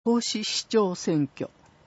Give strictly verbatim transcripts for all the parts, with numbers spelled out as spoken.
合志市長選挙。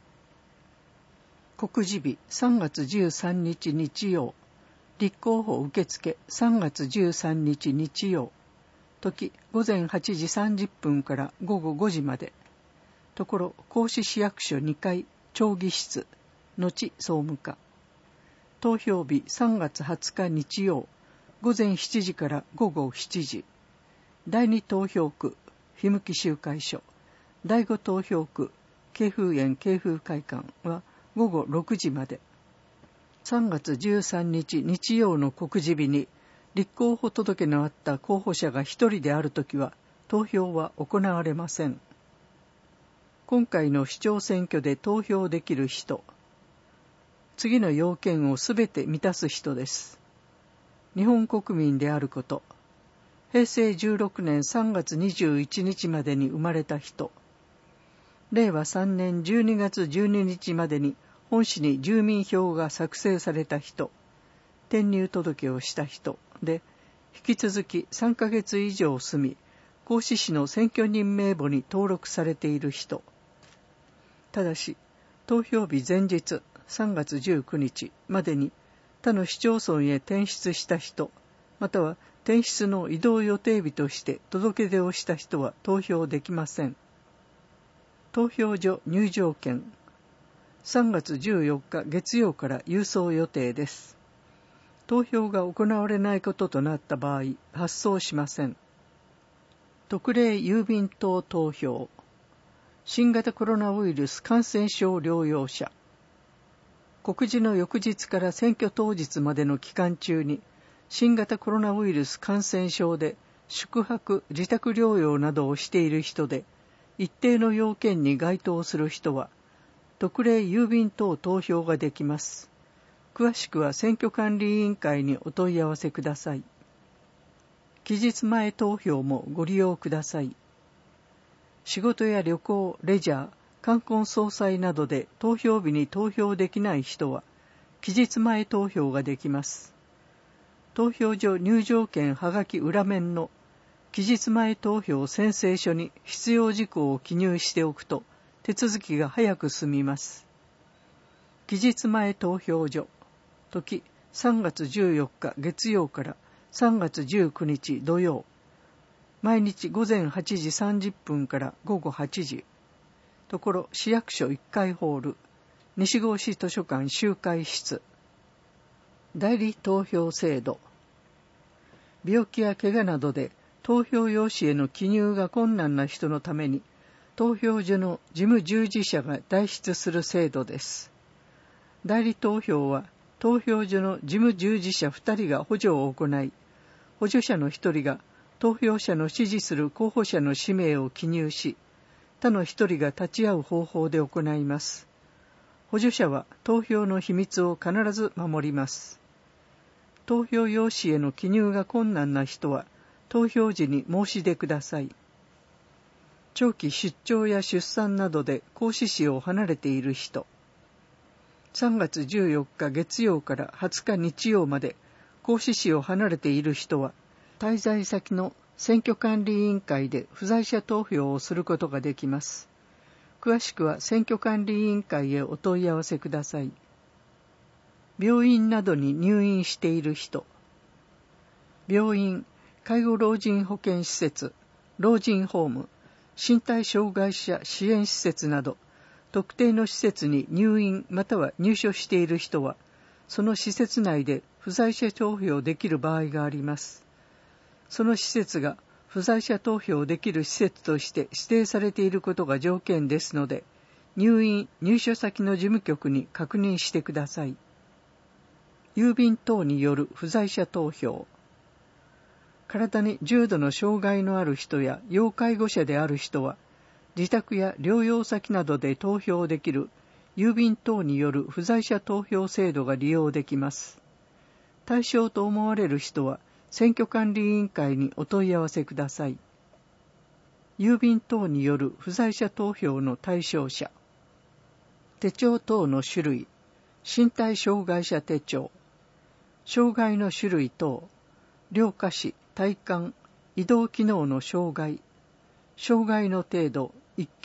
告示日さんがつじゅうさんにち日曜。立候補受付さんがつじゅうさんにち日曜。時ごぜんはちじさんじゅっぷんからごごごじまで。ところ合志市役所にかい町議室後総務課。投票日さんがつはつか日曜。ごぜんしちじからごごしちじ。だいに投票区日向集会所。だいご投票区慶風園慶風会館はごごろくじまで。さんがつじゅうさんにち日曜の告示日に立候補届のあった候補者が一人であるときは投票は行われません。今回の市長選挙で投票できる人、次の要件をすべて満たす人です。日本国民であること、へいせいじゅうろくねんさんがつにじゅういちにちまでに生まれた人、れいわさんねんじゅうにがつじゅうににちまでに本市に住民票が作成された人、転入届をした人で、引き続きさんかげつ以上住み、合志市の選挙人名簿に登録されている人。ただし、投票日前日さんがつじゅうくにちまでに他の市町村へ転出した人、または転出の移動予定日として届け出をした人は投票できません。投票所入場券、さんがつじゅうよっか月曜から郵送予定です。投票が行われないこととなった場合、発送しません。特例郵便等投票、新型コロナウイルス感染症療養者、告示の翌日から選挙当日までの期間中に、新型コロナウイルス感染症で宿泊・自宅療養などをしている人で、一定の要件に該当する人は、特例郵便等投票ができます。詳しくは選挙管理委員会にお問い合わせください。期日前投票もご利用ください。仕事や旅行、レジャー、冠婚葬祭などで投票日に投票できない人は、期日前投票ができます。投票所入場券はがき裏面の期日前投票宣誓書に必要事項を記入しておくと手続きが早く済みます。期日前投票所、時さんがつじゅうよっか月曜からさんがつじゅうくにち土曜、毎日ごぜんはちじさんじゅっぷんからごごはちじ、ところ市役所いっかいホール、西郷市図書館集会室。代理投票制度、病気や怪我などで投票用紙への記入が困難な人のために、投票所の事務従事者が代筆する制度です。代理投票は、投票所の事務従事者ふたりが補助を行い、補助者のひとりが投票者の支持する候補者の氏名を記入し、他のひとりが立ち会う方法で行います。補助者は投票の秘密を必ず守ります。投票用紙への記入が困難な人は、投票時に申し出ください。長期出張や出産などで合志市を離れている人、さんがつじゅうよっか月曜からはつか日曜まで合志市を離れている人は、滞在先の選挙管理委員会で不在者投票をすることができます。詳しくは選挙管理委員会へお問い合わせください。病院などに入院している人、病院、介護老人保健施設、老人ホーム、身体障害者支援施設など、特定の施設に入院または入所している人は、その施設内で不在者投票できる場合があります。その施設が不在者投票できる施設として指定されていることが条件ですので、入院・入所先の事務局に確認してください。郵便等による不在者投票、体に重度の障害のある人や要介護者である人は、自宅や療養先などで投票できる郵便等による不在者投票制度が利用できます。対象と思われる人は、選挙管理委員会にお問い合わせください。郵便等による不在者投票の対象者、手帳等の種類、身体障害者手帳、障害の種類等、両下肢、体幹、移動機能の障害、障害の程度、一級、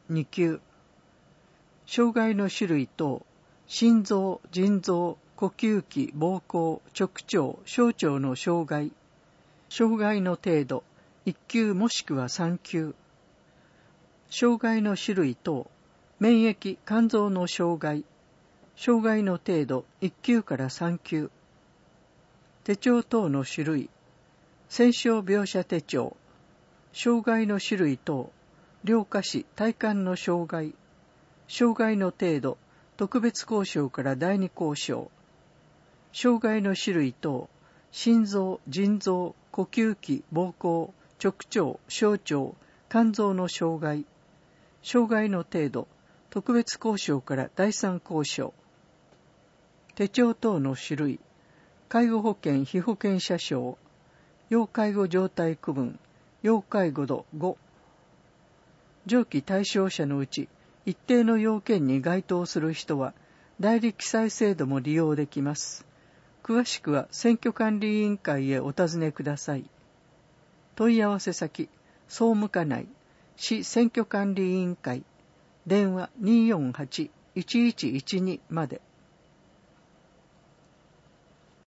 に級。障害の種類等、心臓、腎臓、呼吸器、膀胱、直腸、小腸の障害。障害の程度、いっ級もしくはさん級。障害の種類等、免疫、肝臓の障害。障害の程度、いっ級からさん級。手帳等の種類、戦傷描写手帳。障害の種類等、両下肢、体幹の障害。障害の程度、特別交渉から第二交渉。障害の種類等、心臓、腎臓、呼吸器、膀胱、直腸、小腸、肝臓の障害。障害の程度、特別交渉から第三交渉。手帳等の種類、介護保険被保険者証、要介護状態区分、要介護度ご。上記対象者のうち、一定の要件に該当する人は、代理記載制度も利用できます。詳しくは選挙管理委員会へお尋ねください。問い合わせ先、総務課内、市選挙管理委員会、電話にーよんはち いちいちいちにまで。